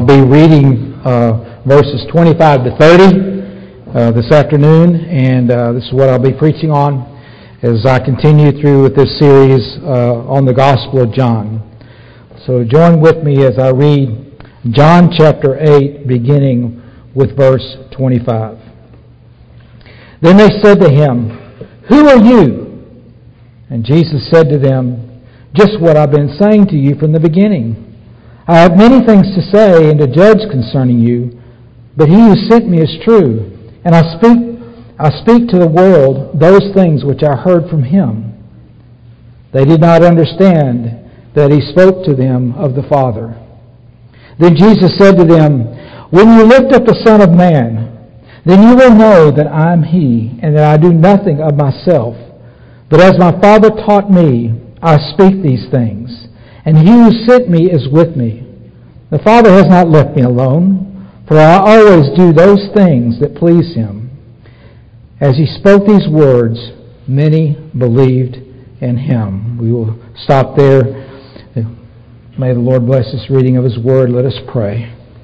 be reading verses 25 to 30 this afternoon, and this is what I'll be preaching on as I continue through with this series on the Gospel of John. So join with me as I read John chapter 8, beginning with verse 25. Then they said to him, "Who are you?" And Jesus said to them, "Just what I've been saying to you from the beginning. I have many things to say and to judge concerning you, but he who sent me is true, and I speak to the world those things which I heard from him." They did not understand that he spoke to them of the Father. Then Jesus said to them, "When you lift up the Son of Man, then you will know that I am he, and that I do nothing of myself. But as my Father taught me, I speak these things, and he who sent me is with me. The Father has not left me alone, for I always do those things that please him." As he spoke these words, many believed in him. We will stop there. May the Lord bless this reading of his word. Let us pray.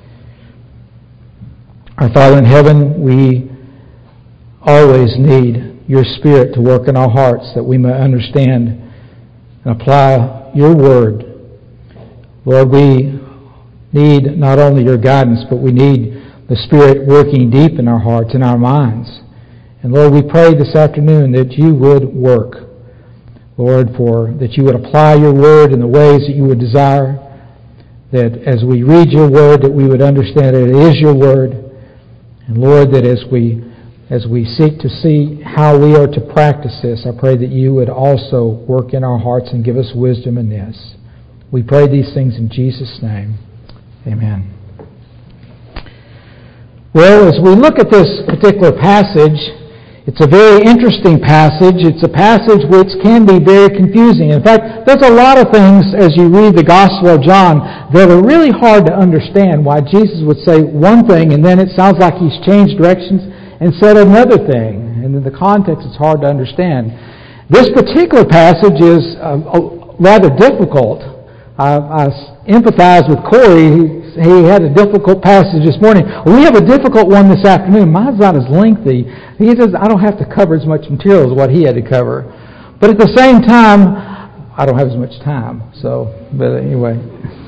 Our Father in heaven, we always need your Spirit to work in our hearts that we may understand and apply your word. Lord, we need not only your guidance, but we need the Spirit working deep in our hearts and our minds. And Lord, we pray this afternoon that you would work. Lord, that you would apply your word in the ways that you would desire, that as we read your word, that we would understand that it is your word. And Lord, that as we seek to see how we are to practice this, I pray that you would also work in our hearts and give us wisdom in this. We pray these things in Jesus' name. Amen. Well, as we look at this particular passage, it's a very interesting passage. It's a passage which can be very confusing. In fact, there's a lot of things as you read the Gospel of John that are really hard to understand why Jesus would say one thing and then it sounds like he's changed directions and said another thing. And in the context, it's hard to understand. This particular passage is rather difficult. I empathize with Corey. He had a difficult passage this morning. We have a difficult one this afternoon. Mine's not as lengthy. He says I don't have to cover as much material as what he had to cover. But at the same time, I don't have as much time. But anyway,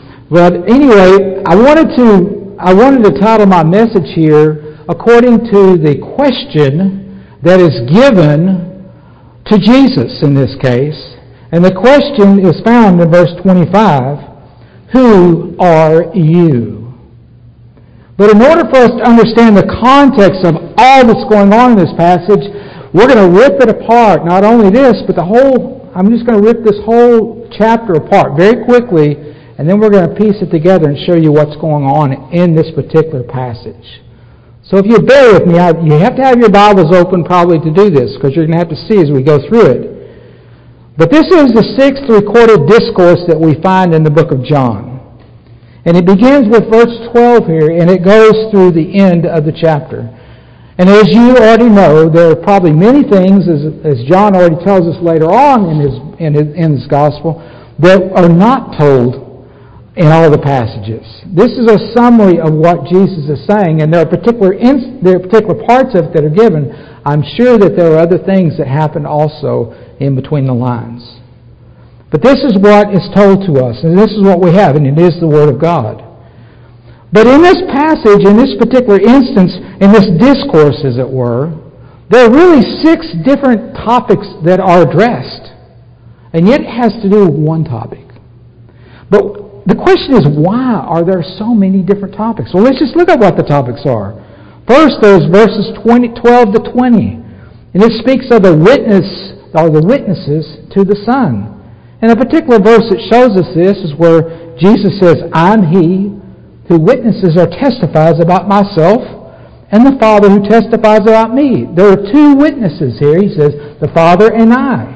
I wanted to title my message here according to the question that is given to Jesus in this case. And the question is found in verse 25. Who are you? But in order for us to understand the context of all that's going on in this passage, we're going to rip it apart. Not only this, but I'm just going to rip this whole chapter apart very quickly, and then we're going to piece it together and show you what's going on in this particular passage. So if you bear with me, you have to have your Bibles open probably to do this, because you're going to have to see as we go through it. But this is the sixth recorded discourse that we find in the book of John. And it begins with verse 12 here, and it goes through the end of the chapter. And as you already know, there are probably many things, as John already tells us later on in his gospel, that are not told in all the passages. This is a summary of what Jesus is saying, and there are particular parts of it that are given. I'm sure that there are other things that happen also in between the lines. But this is what is told to us, and this is what we have, and it is the Word of God. But in this passage, in this particular instance, in this discourse, as it were, there are really 6 different topics that are addressed, and yet it has to do with one topic. But the question is, why are there so many different topics? Well, let's just look at what the topics are. First, there's verses 12 to 20, and it speaks of the witnesses to the Son. And a particular verse that shows us this is where Jesus says, "I'm he who witnesses or testifies about myself, and the Father who testifies about me." There are 2 witnesses here. He says, the Father and I.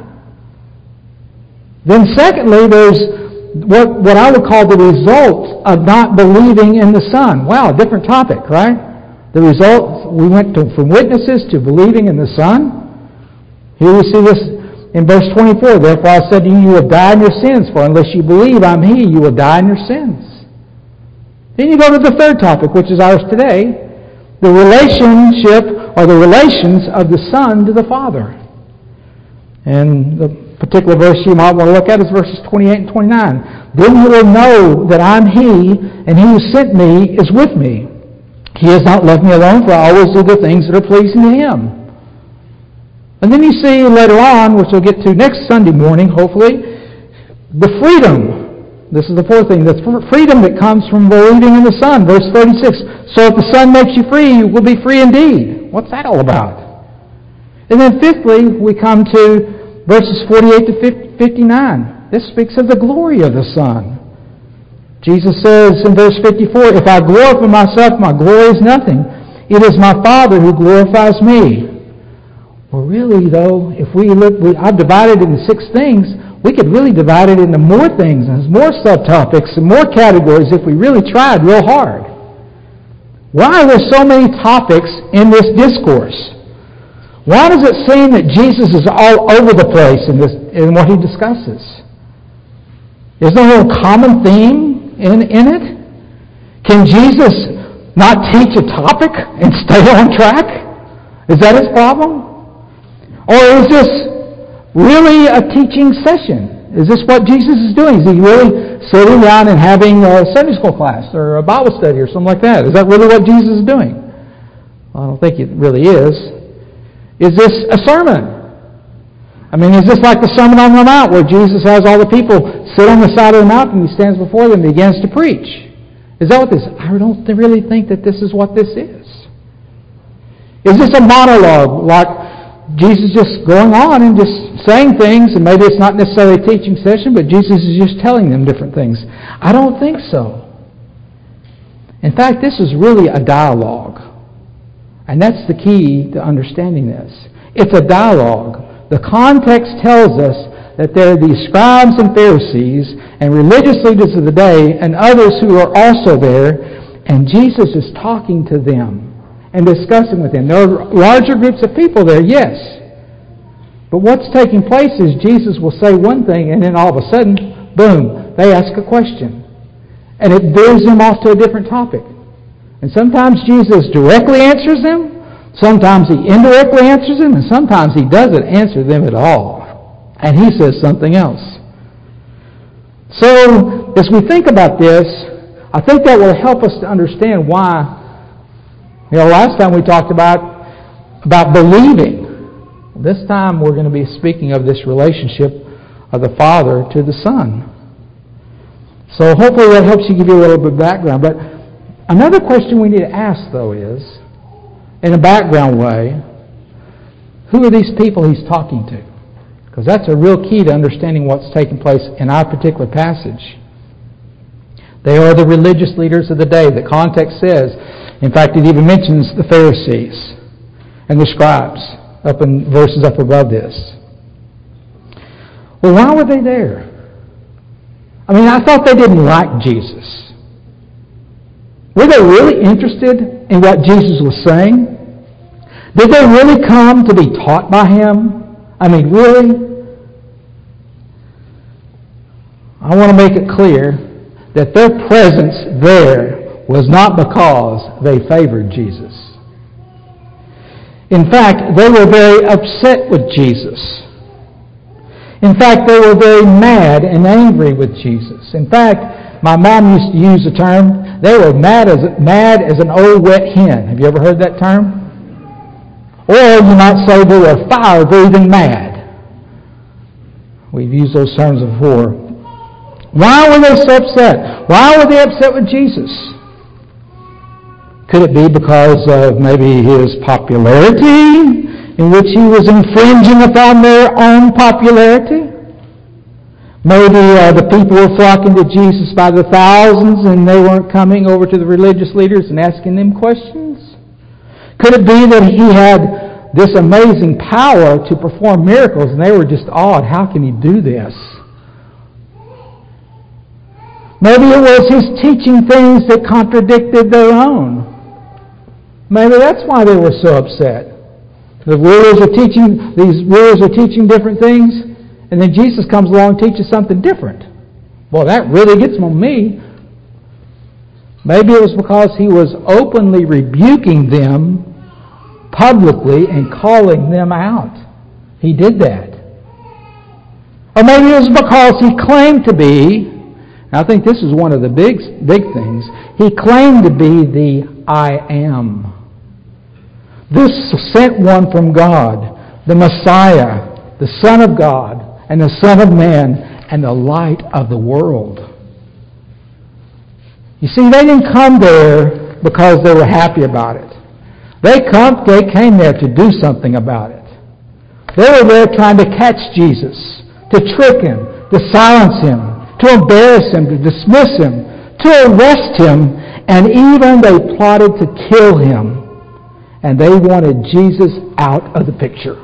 Then secondly, there's what I would call the result of not believing in the Son. Wow, different topic, right? The result, we went from witnesses to believing in the Son. Here we see this in verse 24. "Therefore I said to you, you will die in your sins, for unless you believe I'm he, you will die in your sins." Then you go to the third topic, which is ours today, the relationship or the relations of the Son to the Father. And the particular verse you might want to look at is verses 28 and 29. Then you will know that I'm He, and He who sent me is with me. He has not left me alone, for I always do the things that are pleasing to Him. And then you see later on, which we'll get to next Sunday morning, hopefully, the freedom. This is the fourth thing, the freedom that comes from believing in the Son. Verse 36, so if the Son makes you free, you will be free indeed. What's that all about? And then fifthly, we come to verses 48 to 59. This speaks of the glory of the Son. Jesus says in verse 54, if I glorify myself, my glory is nothing. It is my Father who glorifies me. Well, really, though, if we look, I've divided it into 6 things. We could really divide it into more things and more subtopics and more categories if we really tried real hard. Why are there so many topics in this discourse? Why does it seem that Jesus is all over the place in what He discusses? Is there a common theme in it? Can Jesus not teach a topic and stay on track? Is that His problem? Or is this really a teaching session? Is this what Jesus is doing? Is He really sitting down and having a Sunday school class or a Bible study or something like that? Is that really what Jesus is doing? Well, I don't think it really is. Is this a sermon? I mean, is this like the Sermon on the Mount where Jesus has all the people sit on the side of the mountain and He stands before them and begins to preach? Is that what this is? I don't really think that this is what this is. Is this a monologue like Jesus just going on and just saying things, and maybe it's not necessarily a teaching session, but Jesus is just telling them different things? I don't think so. In fact, this is really a dialogue. And that's the key to understanding this. It's a dialogue. The context tells us that there are these scribes and Pharisees and religious leaders of the day and others who are also there, and Jesus is talking to them and discussing with them. There are larger groups of people there, yes. But what's taking place is Jesus will say one thing, and then all of a sudden, boom, they ask a question. And it veers them off to a different topic. And sometimes Jesus directly answers them, sometimes He indirectly answers them, and sometimes He doesn't answer them at all. And He says something else. So, as we think about this, I think that will help us to understand why. Last time we talked about believing. This time we're going to be speaking of this relationship of the Father to the Son. So hopefully that helps you give you a little bit of background. But another question we need to ask, though, is, in a background way, who are these people He's talking to? Because that's a real key to understanding what's taking place in our particular passage. They are the religious leaders of the day. The context says, in fact, it even mentions the Pharisees and the scribes up in verses up above this. Well, why were they there? I mean, I thought they didn't like Jesus. Were they really interested in what Jesus was saying? Did they really come to be taught by Him? I mean, really? I want to make it clear that their presence there was not because they favored Jesus. In fact, they were very upset with Jesus. In fact, they were very mad and angry with Jesus. In fact, my mom used to use the term, they were mad as an old wet hen. Have you ever heard that term? Or you might say they were fire-breathing mad. We've used those terms before. Why were they so upset? Why were they upset with Jesus? Could it be because of maybe His popularity, in which He was infringing upon their own popularity? Maybe the people were flocking to Jesus by the thousands and they weren't coming over to the religious leaders and asking them questions? Could it be that He had this amazing power to perform miracles and they were just awed? How can He do this? Maybe it was His teaching things that contradicted their own. Maybe that's why they were so upset. These rulers are teaching different things, and then Jesus comes along and teaches something different. Well, that really gets on me. Maybe it was because he was openly rebuking them publicly and calling them out. He did that. Or maybe it was because he claimed to be, and I think this is one of the big things, he claimed to be the I am. This sent one from God, the Messiah, the Son of God, and the Son of Man, and the light of the world. You see, they didn't come there because they were happy about it. They came there to do something about it. They were there trying to catch Jesus, to trick him, to silence him, to embarrass him, to dismiss him, to arrest him, and even they plotted to kill him. And they wanted Jesus out of the picture.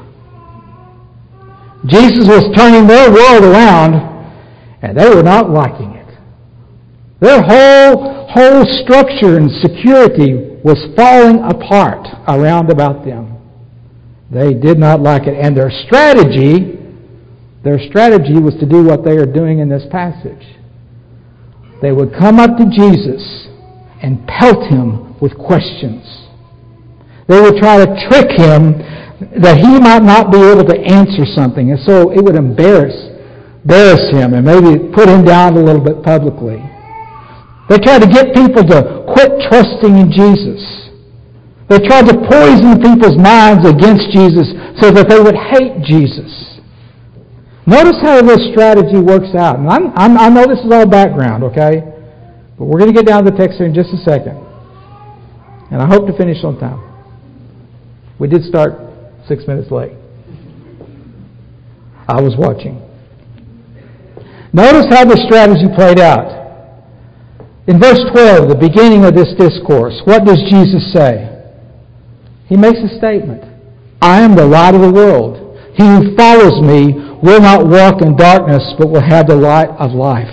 Jesus was turning their world around, and they were not liking it. Their whole structure and security was falling apart around about them. They did not like it. And their strategy was to do what they are doing in this passage. They would come up to Jesus and pelt him with questions. They would try to trick him that he might not be able to answer something. And so it would embarrass him and maybe put him down a little bit publicly. They tried to get people to quit trusting in Jesus. They tried to poison people's minds against Jesus so that they would hate Jesus. Notice how this strategy works out. And I know this is all background, okay? But we're going to get down to the text here in just a second. And I hope to finish on time. We did start 6 minutes late. I was watching. Notice how the strategy played out. In verse 12, the beginning of this discourse, what does Jesus say? He makes a statement. I am the light of the world. He who follows me will not walk in darkness, but will have the light of life.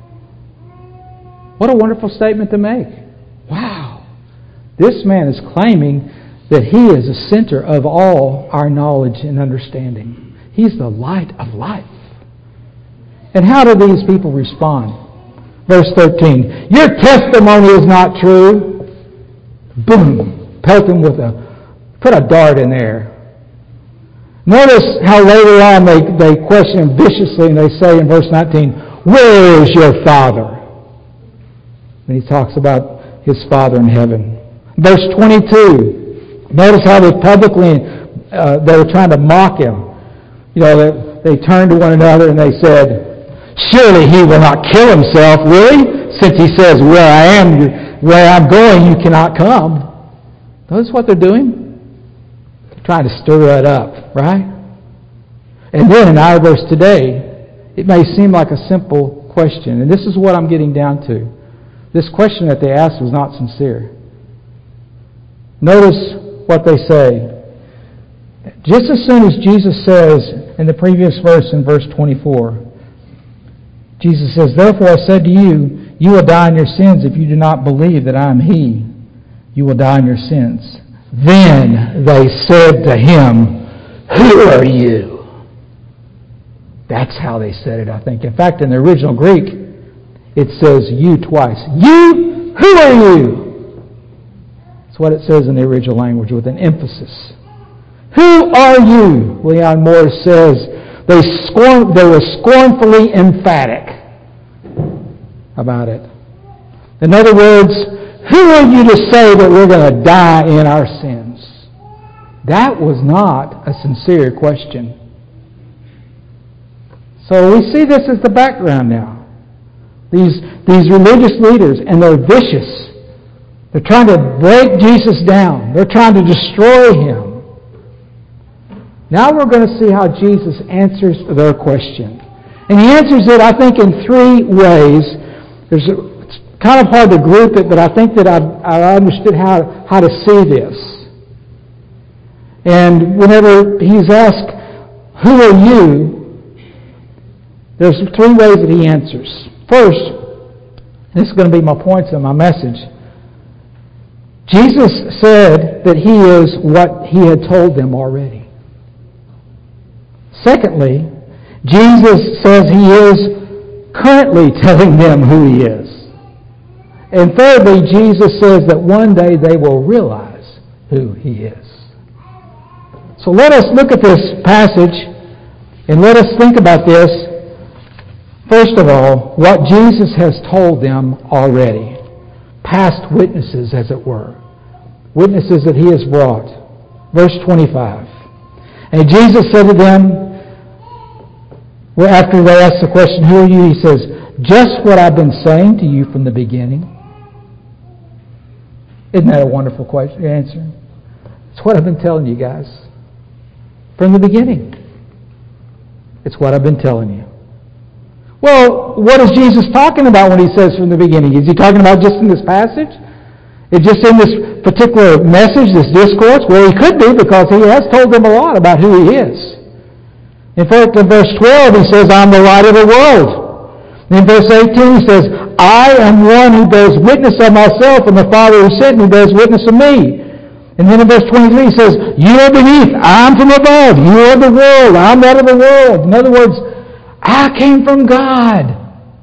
What a wonderful statement to make. Wow. This man is claiming that he is the center of all our knowledge and understanding. He's the light of life. And how do these people respond? Verse 13, your testimony is not true. Boom. Pelt him with put a dart in there. Notice how later on they question him viciously and they say in verse 19, where is your Father? When he talks about his Father in heaven. Verse 22, notice how they publicly, they were trying to mock him. You know, they turned to one another and they said, surely he will not kill himself, really? Since he says, where I'm going, you cannot come. Notice what they're doing? They're trying to stir that up, right? And then in our verse today, it may seem like a simple question. And this is what I'm getting down to. This question that they asked was not sincere. Notice what they say. Just as soon as Jesus says in the previous verse in verse 24, Jesus says, therefore I said to you, you will die in your sins if you do not believe that I am He. You will die in your sins. Then they said to him, who are you? That's how they said it, I think. In fact, in the original Greek, it says you twice. You? Who are you? That's what it says in the original language with an emphasis. Who are you? Leon Morris says, they were scornfully emphatic about it. In other words, who are you to say that we're going to die in our sins? That was not a sincere question. So we see this as the background now. These religious leaders, and they're vicious. They're trying to break Jesus down. They're trying to destroy Him. Now we're going to see how Jesus answers their question. And He answers it, I think, in three ways. It's kind of hard to group it, but I think that I understood how to see this. And whenever He's asked, who are you? There's three ways that He answers. First, this is going to be my points in my message. Jesus said that He is what He had told them already. Secondly, Jesus says He is currently telling them who He is. And thirdly, Jesus says that one day they will realize who He is. So let us look at this passage and let us think about this. First of all, what Jesus has told them already. Past witnesses, as it were. Witnesses that He has brought. Verse 25. And Jesus said to them, well, after they asked the question, who are you? He says, just what I've been saying to you from the beginning. Isn't that a wonderful question, answer? It's what I've been telling you guys. From the beginning. It's what I've been telling you. Well, what is Jesus talking about when He says from the beginning? Is He talking about just in this passage? Is just in this particular message, this discourse? Well, He could be, because He has told them a lot about who He is. In fact, in verse 12 He says, I'm the light of the world. And in verse 18 He says, I am one who bears witness of myself, and the Father who sent me bears witness of me. And then in verse 23 He says, you are beneath, I'm from above. You are the world, I'm out of the world. In other words, I came from God.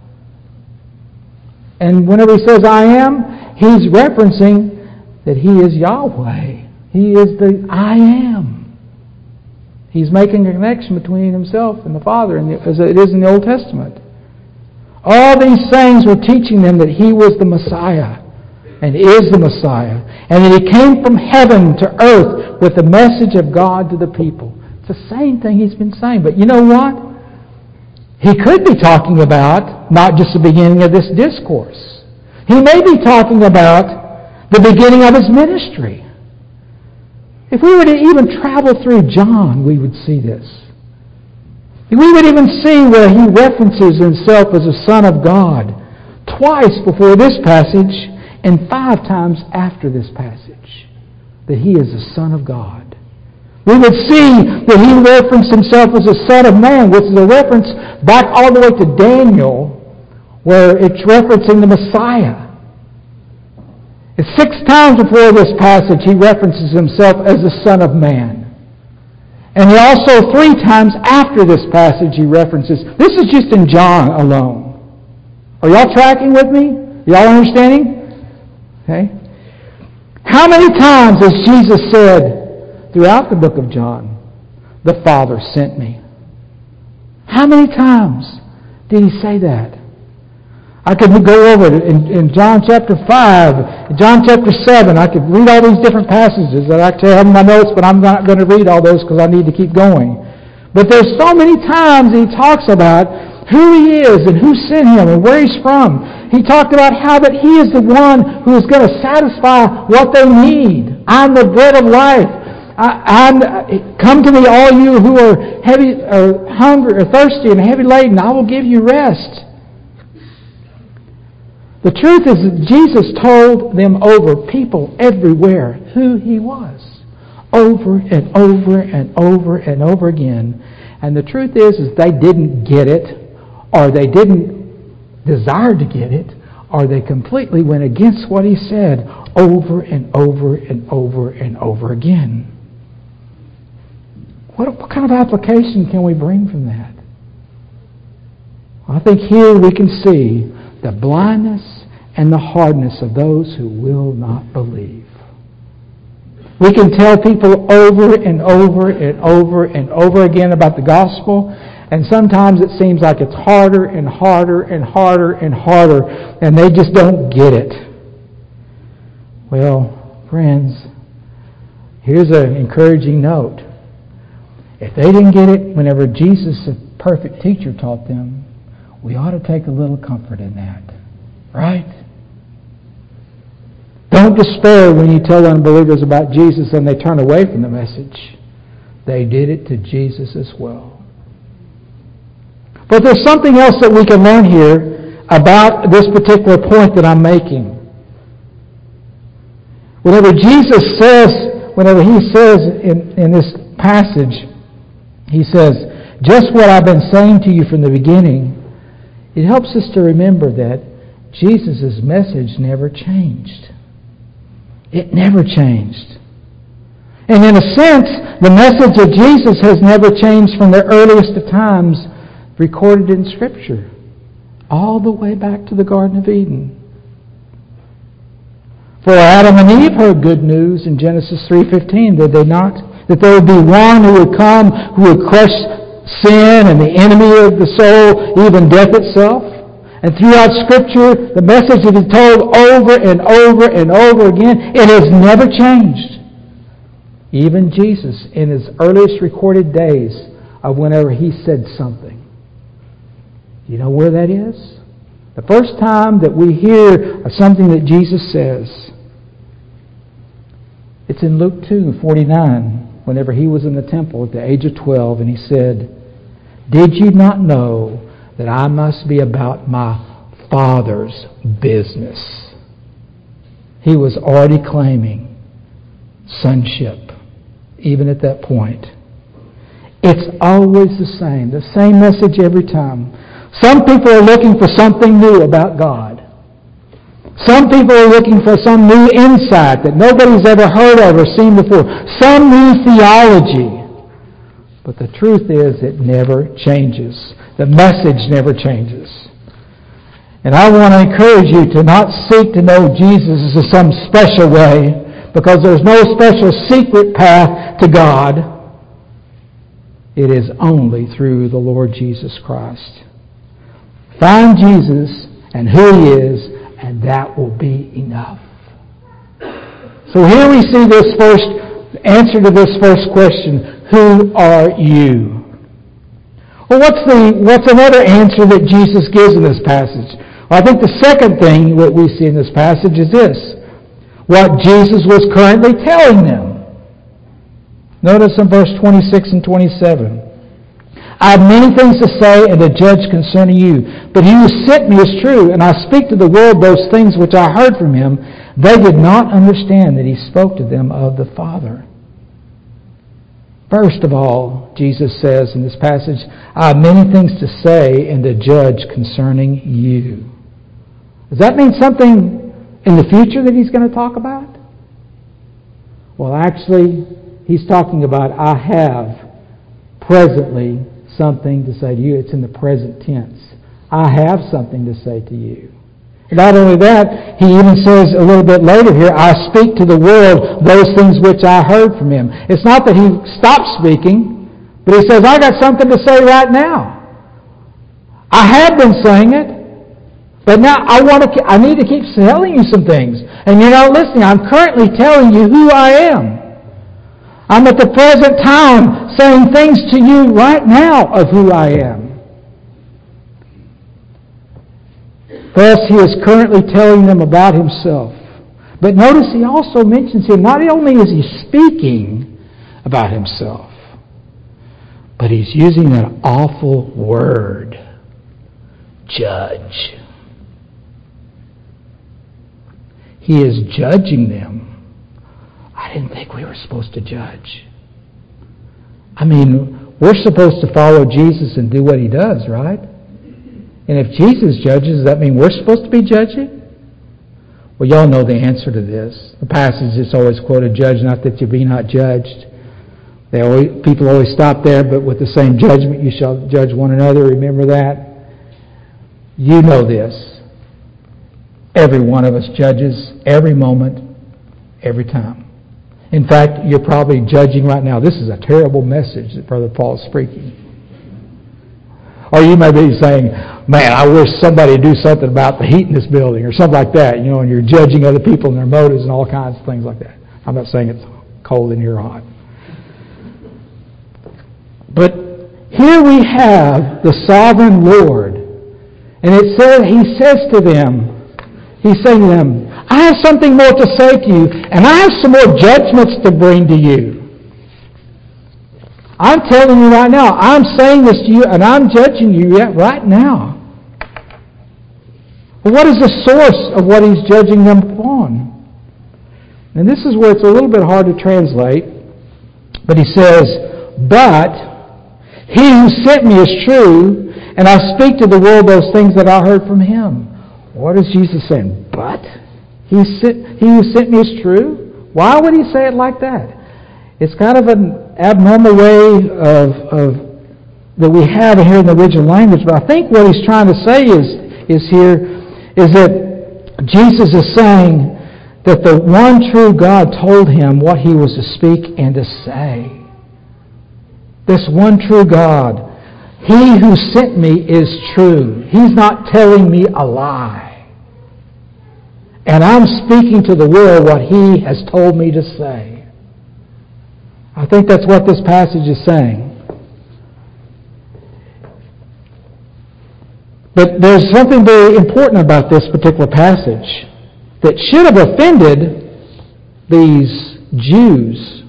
And whenever He says I am, He's referencing that He is Yahweh. He is the I am. He's making a connection between Himself and the Father, as it is in the Old Testament. All these things were teaching them that He was the Messiah, and is the Messiah, and that He came from heaven to earth with the message of God to the people. It's the same thing He's been saying. But you know what? He could be talking about not just the beginning of this discourse. He may be talking about the beginning of His ministry. If we were to even travel through John, we would see this. We would even see where He references Himself as a Son of God twice before this passage and 5 times after this passage, that He is the Son of God. We would see that He referenced Himself as a Son of Man, which is a reference back all the way to Daniel, where it's referencing the Messiah. And 6 times before this passage, He references Himself as the Son of Man. And He also 3 times after this passage, He references. This is just in John alone. Are y'all tracking with me? Y'all understanding? Okay. How many times has Jesus said throughout the book of John, the Father sent me? How many times did He say that? I could go over it in John chapter 5, John chapter 7. I could read all these different passages that I actually have in my notes, but I'm not going to read all those because I need to keep going. But there's so many times He talks about who He is and who sent Him and where He's from. He talked about how that He is the one who is going to satisfy what they need. I'm the bread of life. Come to me, all you who are heavy, or hungry, or thirsty, and heavy laden. I will give you rest. The truth is that Jesus told them over, people everywhere, who He was. Over and over and over and over again. And the truth is they didn't get it, or they didn't desire to get it, or they completely went against what He said over and over and over and over again. What kind of application can we bring from that? I think here we can see the blindness and the hardness of those who will not believe. We can tell people over and over and over and over again about the gospel, and sometimes it seems like it's harder and harder and harder and harder, and they just don't get it. Well, friends, here's an encouraging note. If they didn't get it whenever Jesus, a perfect teacher, taught them, we ought to take a little comfort in that. Right? Don't despair when you tell unbelievers about Jesus and they turn away from the message. They did it to Jesus as well. But there's something else that we can learn here about this particular point that I'm making. Whenever He says in this passage, He says, just what I've been saying to you from the beginning, it helps us to remember that Jesus' message never changed. It never changed. And in a sense, the message of Jesus has never changed from the earliest of times recorded in Scripture, all the way back to the Garden of Eden. For Adam and Eve heard good news in Genesis 3:15, did they not? That there would be one who would come, who would crush sin and the enemy of the soul, even death itself. And throughout Scripture, the message that is told over and over and over again, it has never changed. Even Jesus, in his earliest recorded days of whenever he said something. You know where that is? The first time that we hear of something that Jesus says, it's in Luke 2:49, whenever he was in the temple at the age of 12, and he said, "Did you not know that I must be about my Father's business?" He was already claiming sonship, even at that point. It's always the same message every time. Some people are looking for something new about God. Some people are looking for some new insight that nobody's ever heard of or seen before. Some new theology. But the truth is, it never changes. The message never changes. And I want to encourage you to not seek to know Jesus in some special way, because there's no special secret path to God. It is only through the Lord Jesus Christ. Find Jesus and who He is, and that will be enough. So here we see this first answer to this first question: who are you? Well, what's another answer that Jesus gives in this passage? Well, I think the second thing that we see in this passage is this: what Jesus was currently telling them. Notice in verse 26 and 27. "I have many things to say and to judge concerning you, but he who sent me is true, and I speak to the world those things which I heard from him. They did not understand that he spoke to them of the Father." First of all, Jesus says in this passage, "I have many things to say and to judge concerning you." Does that mean something in the future that he's going to talk about? Well, actually, he's talking about, I have presently something to say to you. It's in the present tense. I have something to say to you. And not only that, he even says a little bit later here, "I speak to the world those things which I heard from him." It's not that he stopped speaking, but he says, I got something to say right now. I have been saying it, but now I need to keep telling you some things. And you're not listening. I'm currently telling you who I am. I'm at the present time saying things to you right now of who I am. Thus, he is currently telling them about himself. But notice he also mentions here, not only is he speaking about himself, but he's using that awful word, judge. He is judging them. I didn't think we were supposed to judge. I mean, we're supposed to follow Jesus and do what he does, right? And if Jesus judges, does that mean we're supposed to be judging? Well, y'all know the answer to this. The passage is always quoted, "Judge not that you be not judged." People always stop there, "But with the same judgment you shall judge one another." Remember that? You know this. Every one of us judges every moment, every time. In fact, you're probably judging right now. This is a terrible message that Brother Paul is preaching. Or you may be saying, "Man, I wish somebody would do something about the heat in this building," or something like that. You know, and you're judging other people and their motives and all kinds of things like that. I'm not saying it's cold in here or hot. But here we have the sovereign Lord. And it says, he says to them, he's saying to them, "I have something more to say to you, and I have some more judgments to bring to you." I'm telling you right now, I'm saying this to you, and I'm judging you right now. Well, what is the source of what he's judging them upon? And this is where it's a little bit hard to translate. But he says, "But he who sent me is true, and I speak to the world those things that I heard from him." What is Jesus saying? But he who sent me is true? Why would he say it like that? It's kind of an abnormal way of that we have here in the original language, but I think what he's trying to say is that Jesus is saying that the one true God told him what he was to speak and to say. This one true God, He who sent me is true. He's not telling me a lie. And I'm speaking to the world what He has told me to say. I think that's what this passage is saying. But there's something very important about this particular passage that should have offended these Jews.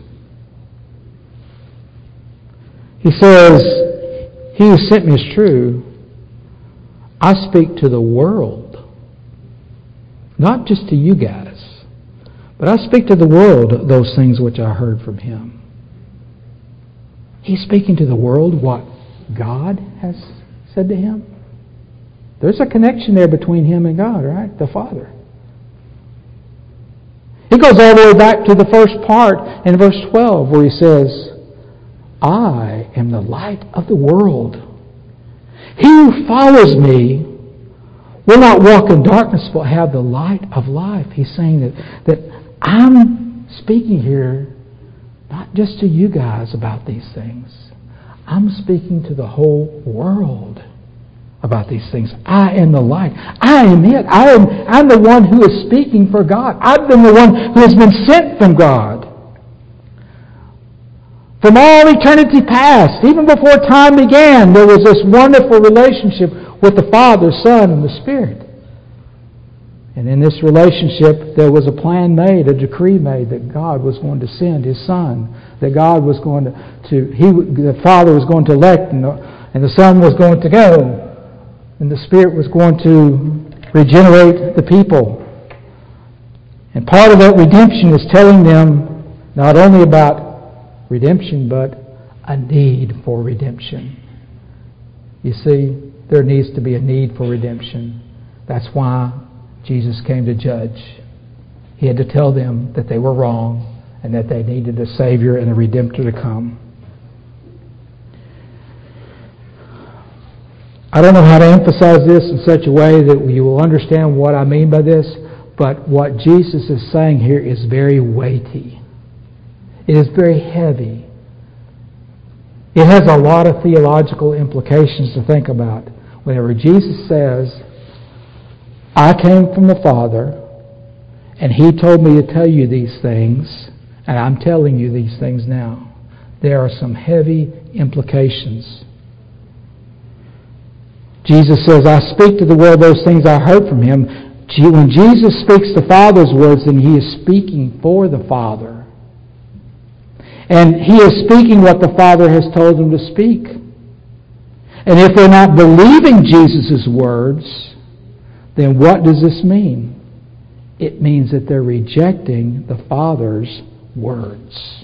He says, He who sent me is true. I speak to the world. Not just to you guys, but I speak to the world those things which I heard from Him. He's speaking to the world what God has said to Him. There's a connection there between Him and God, right? The Father. He goes all the way back to the first part in verse 12 where He says, I am the light of the world. He who follows me will not walk in darkness but have the light of life. He's saying that I'm speaking here not just to you guys about these things. I'm speaking to the whole world about these things. I am the light. I am it. I'm the one who is speaking for God. I've been the one who has been sent from God. From all eternity past, even before time began, there was this wonderful relationship with the Father, Son, and the Spirit. And in this relationship, there was a plan made, a decree made that God was going to send His Son, that God was going the Father was going to elect, and the Son was going to go, and the Spirit was going to regenerate the people. And part of that redemption is telling them not only about redemption, but a need for redemption. You see, there needs to be a need for redemption. That's why Jesus came to judge. He had to tell them that they were wrong and that they needed a Savior and a Redemptor to come. I don't know how to emphasize this in such a way that you will understand what I mean by this, but what Jesus is saying here is very weighty. It is very heavy. It has a lot of theological implications to think about. Whenever Jesus says, I came from the Father, and He told me to tell you these things, and I'm telling you these things now, there are some heavy implications. Jesus says, I speak to the world those things I heard from Him. When Jesus speaks the Father's words, then He is speaking for the Father. And He is speaking what the Father has told Him to speak. And if they're not believing Jesus' words, then what does this mean? It means that they're rejecting the Father's words.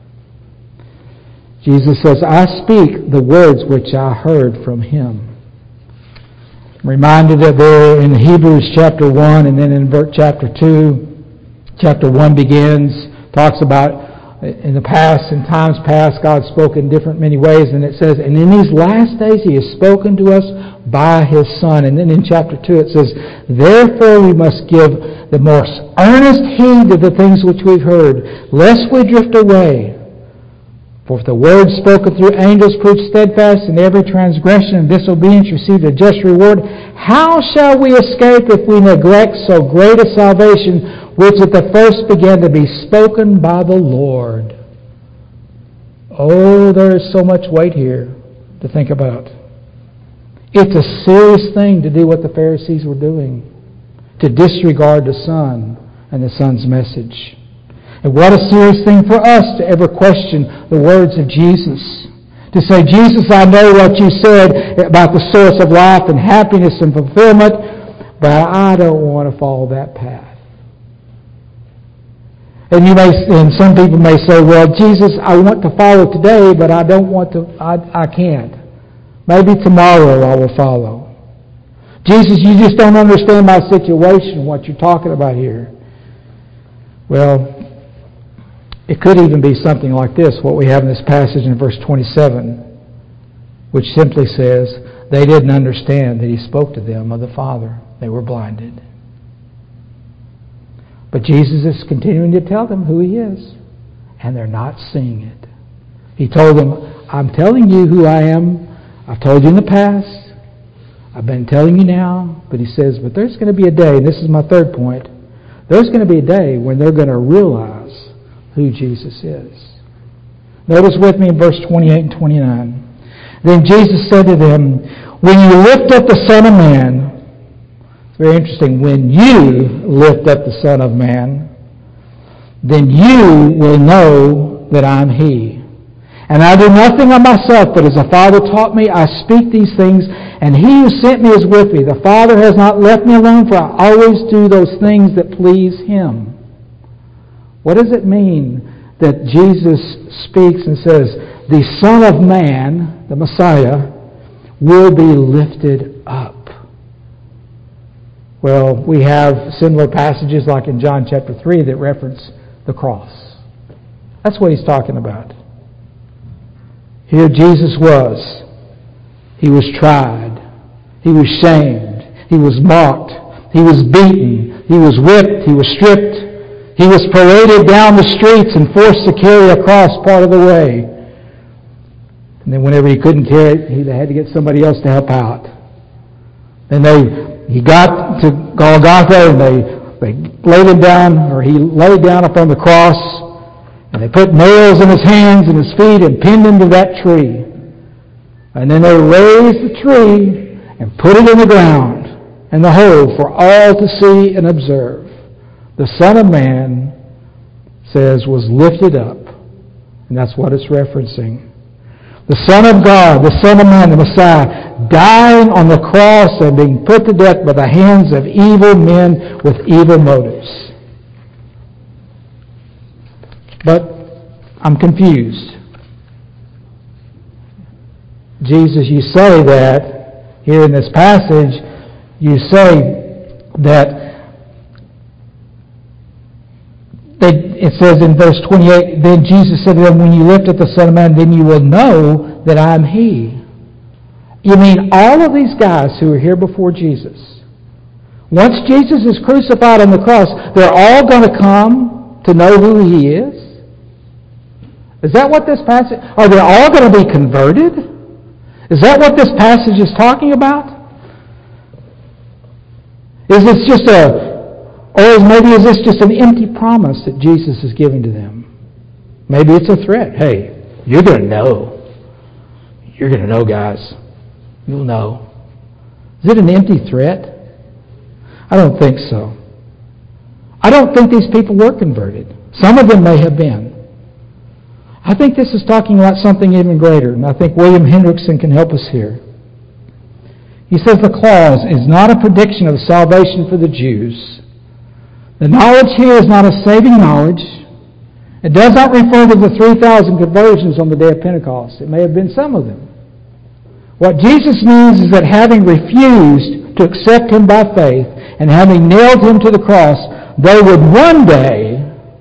Jesus says, I speak the words which I heard from Him. I'm reminded of there in Hebrews chapter 1 and then in chapter 2. Chapter 1 begins, talks about in the past, in times past, God spoke in many ways, and it says, and in these last days He has spoken to us by His Son. And then in chapter 2 it says, therefore we must give the most earnest heed to the things which we've heard, lest we drift away. For if the word spoken through angels proved steadfast, and every transgression and disobedience received a just reward, how shall we escape if we neglect so great a salvation, which at the first began to be spoken by the Lord? Oh, there is so much weight here to think about. It's a serious thing to do what the Pharisees were doing, to disregard the Son and the Son's message. And what a serious thing for us to ever question the words of Jesus. To say, Jesus, I know what you said about the source of life and happiness and fulfillment, but I don't want to follow that path. And some people may say, well, Jesus, I want to follow today, but I don't want to, I can't. Maybe tomorrow I will follow. Jesus, you just don't understand my situation, what you're talking about here. Well, it could even be something like this, what we have in this passage in verse 27, which simply says, they didn't understand that He spoke to them of the Father. They were blinded. But Jesus is continuing to tell them who He is, and they're not seeing it. He told them, I'm telling you who I am. I've told you in the past. I've been telling you now. But He says, but there's going to be a day, and this is my third point, there's going to be a day when they're going to realize who Jesus is. Notice with me in verse 28 and 29. Then Jesus said to them, when you lift up the Son of Man, it's very interesting, when you lift up the Son of Man, then you will know that I'm He. And I do nothing of myself, but as the Father taught me, I speak these things, and He who sent me is with me. The Father has not left me alone, for I always do those things that please Him. What does it mean that Jesus speaks and says, the Son of Man, the Messiah, will be lifted up? Well, we have similar passages like in John chapter 3 that reference the cross. That's what He's talking about. Here Jesus was. He was tried. He was shamed. He was mocked. He was beaten. He was whipped. He was stripped. He was paraded down the streets and forced to carry a cross part of the way. And then whenever he couldn't carry it, he had to get somebody else to help out. Then he got to Golgotha, and they laid him down, or he laid down upon the cross, and they put nails in his hands and his feet and pinned him to that tree. And then they raised the tree and put it in the ground and the hole for all to see and observe. The Son of Man, says, was lifted up. And that's what it's referencing. The Son of God, the Son of Man, the Messiah, dying on the cross and being put to death by the hands of evil men with evil motives. But I'm confused. Jesus, you say that, here in this passage, you say that it says in verse 28, then Jesus said to them, when you lift up the Son of Man, then you will know that I'm He. You mean all of these guys who are here before Jesus, once Jesus is crucified on the cross, they're all going to come to know who He is? Is that what this passage... Are they all going to be converted? Is that what this passage is talking about? Is this just is this just an empty promise that Jesus is giving to them? Maybe it's a threat. Hey, you're going to know. You're going to know, guys. You'll know. Is it an empty threat? I don't think so. I don't think these people were converted. Some of them may have been. I think this is talking about something even greater, and I think William Hendrickson can help us here. He says the clause is not a prediction of salvation for the Jews. The knowledge here is not a saving knowledge. It does not refer to the 3,000 conversions on the day of Pentecost. It may have been some of them. What Jesus means is that having refused to accept Him by faith and having nailed Him to the cross, they would one day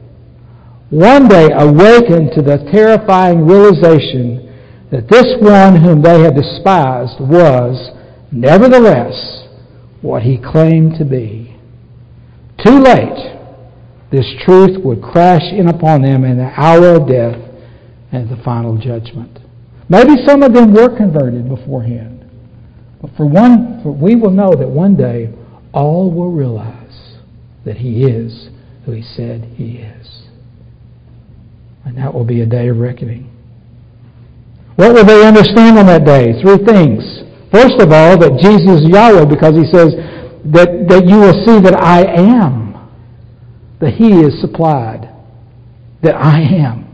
awaken to the terrifying realization that this one whom they had despised was, nevertheless, what He claimed to be. Too late, this truth would crash in upon them in the hour of death and the final judgment. Maybe some of them were converted beforehand. But we will know that one day all will realize that He is who He said He is. And that will be a day of reckoning. What will they understand on that day? 3 things. First of all, that Jesus is Yahweh, because He says that you will see that I am. That He is supplied. That I am.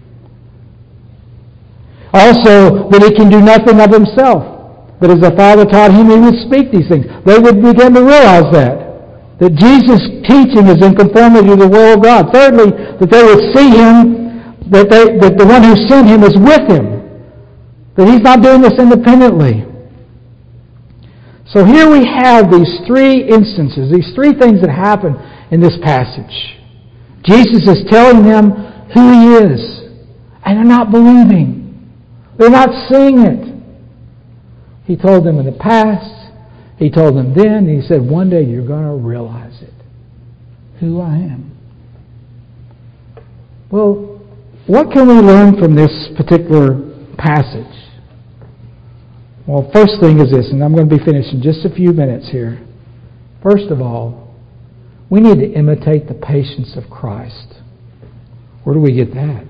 Also, that He can do nothing of Himself. But as the Father taught Him, He would speak these things. They would begin to realize that Jesus' teaching is in conformity to the will of God. Thirdly, that they would see Him, that the one who sent Him is with Him. That He's not doing this independently. So here we have these 3 instances, these 3 things that happen in this passage. Jesus is telling them who He is. And they're not believing. They're not seeing it. He told them in the past. He told them then. And He said, one day you're going to realize it. who I am. Well, what can we learn from this particular passage? Well, first thing is this, and I'm going to be finished in just a few minutes here. First of all, we need to imitate the patience of Christ. Where do we get that?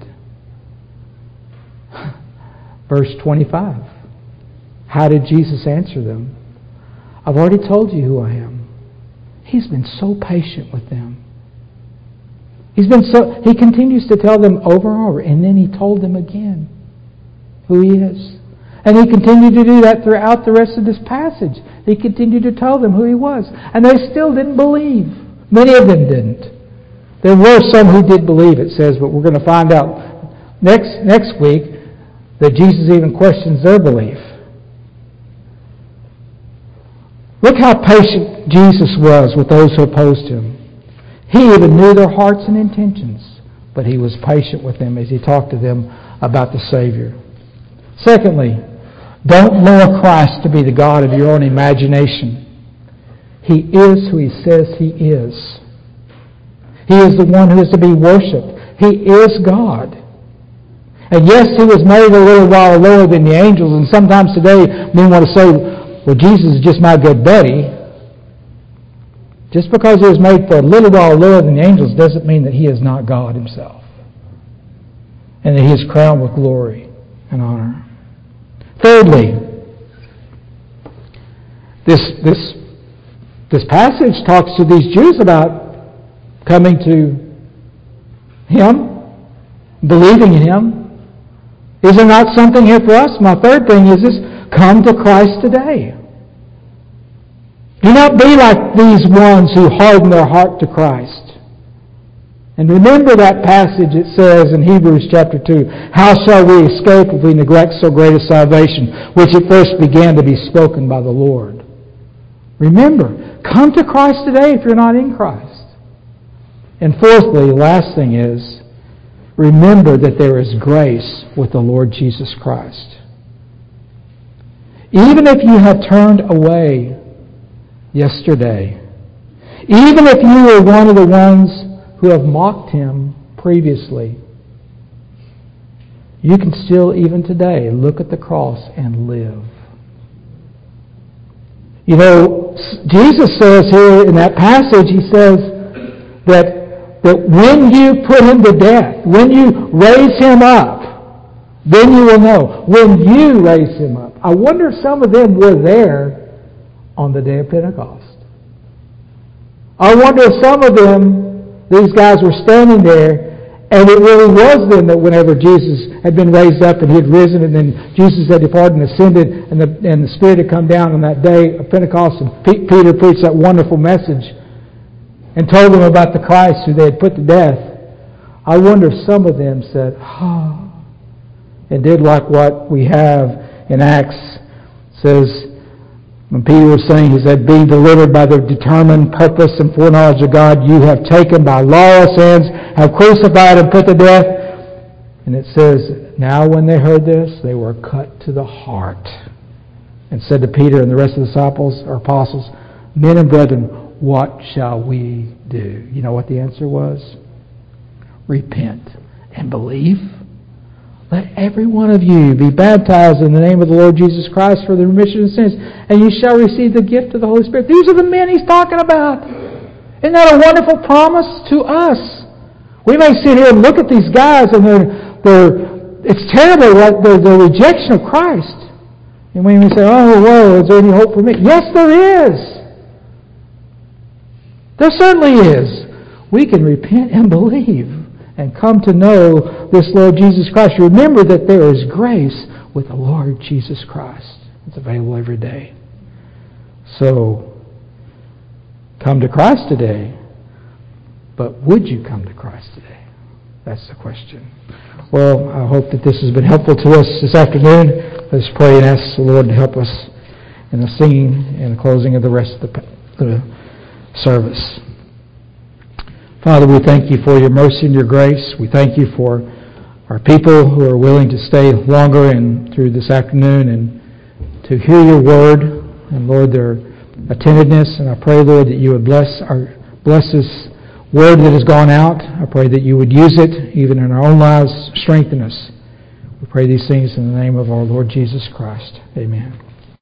Verse 25. How did Jesus answer them? I've already told you who I am. He's been so patient with them. He continues to tell them over and over, and then He told them again who He is. And He continued to do that throughout the rest of this passage. He continued to tell them who He was. And they still didn't believe. Many of them didn't. There were some who did believe, it says, but we're going to find out next week that Jesus even questions their belief. Look how patient Jesus was with those who opposed Him. He even knew their hearts and intentions, but He was patient with them as He talked to them about the Savior. Secondly, don't lower Christ to be the God of your own imagination. He is who He says He is. He is the one who is to be worshipped. He is God. And yes, He was made a little while lower than the angels, and sometimes today we want to say, well, Jesus is just my good buddy. Just because He was made for a little while lower than the angels doesn't mean that He is not God Himself. And that He is crowned with glory and honor. Thirdly, this passage talks to these Jews about coming to Him, believing in Him. Is there not something here for us? My third thing is this: come to Christ today. Do not be like these ones who harden their heart to Christ. And remember that passage it says in Hebrews chapter 2, how shall we escape if we neglect so great a salvation, which at first began to be spoken by the Lord? Remember, come to Christ today if you're not in Christ. And fourthly, the last thing is, remember that there is grace with the Lord Jesus Christ. Even if you have turned away yesterday, even if you were one of the ones who have mocked Him previously, you can still, even today, look at the cross and live. You know, Jesus says here in that passage, He says that when you put Him to death, when you raise Him up, then you will know. When you raise Him up. I wonder if some of them were there on the day of Pentecost. I wonder if some of them, these guys were standing there, and it really was them that whenever Jesus had been raised up and He had risen, and then Jesus had departed and ascended, and the Spirit had come down on that day of Pentecost, and Peter preached that wonderful message and told them about the Christ who they had put to death. I wonder if some of them said, and did like what we have in Acts. It says, when Peter was saying, he said, being delivered by the determined purpose and foreknowledge of God, you have taken by lawless hands, have crucified and put to death. And it says, now when they heard this, they were cut to the heart. And said to Peter and the rest of the disciples or apostles, men and brethren, what shall we do? You know what the answer was? Repent and believe. Let every one of you be baptized in the name of the Lord Jesus Christ for the remission of sins, and you shall receive the gift of the Holy Spirit. These are the men He's talking about. Isn't that a wonderful promise to us? We may sit here and look at these guys, and it's terrible, the rejection of Christ. And we may say, oh, whoa, is there any hope for me? Yes, there is. There certainly is. We can repent and believe and come to know this Lord Jesus Christ. Remember that there is grace with the Lord Jesus Christ. It's available every day. So, come to Christ today. But would you come to Christ today? That's the question. Well, I hope that this has been helpful to us this afternoon. Let's pray and ask the Lord to help us in the singing and the closing of the rest of the service. Father, we thank You for Your mercy and Your grace. We thank You for our people who are willing to stay longer and through this afternoon and to hear Your word. And Lord, their attentiveness. And I pray, Lord, that You would bless us word that has gone out. I pray that you would use it even in our own lives, strengthen us. We pray these things in the name of our Lord Jesus Christ. Amen.